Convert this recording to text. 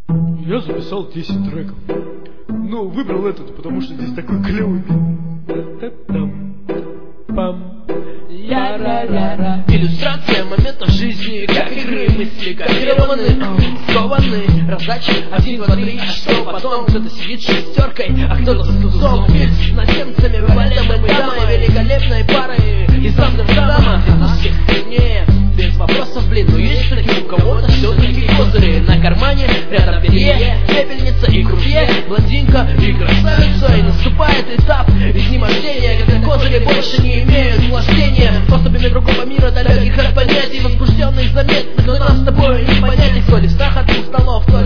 Я записал 10 треков. Ну, выбрал этот, потому что здесь такой клевый бит. Пам. Иллюстрация моментов жизни, как игры, мысли копированы, скованы, раздачи 1, 2, 3, а что потом? Кто-то сидит шестеркой, а кто-то с тузом. С наземцами, валетом и дамой, великолепной парой из Амстердама. Из всех сильнее, без вопросов, блин, но есть такие, у кого-то все-таки козыри на кармане, рядом перье, пепельница и крупье, блондинка и красавица. И наступает этап изнемождения, когда козыри больше не имеют вложения. Способами другого мира, далеких от понятий, возбужденных, заметных, но нам с тобой не понять их. То ли страх от двух столов, то ли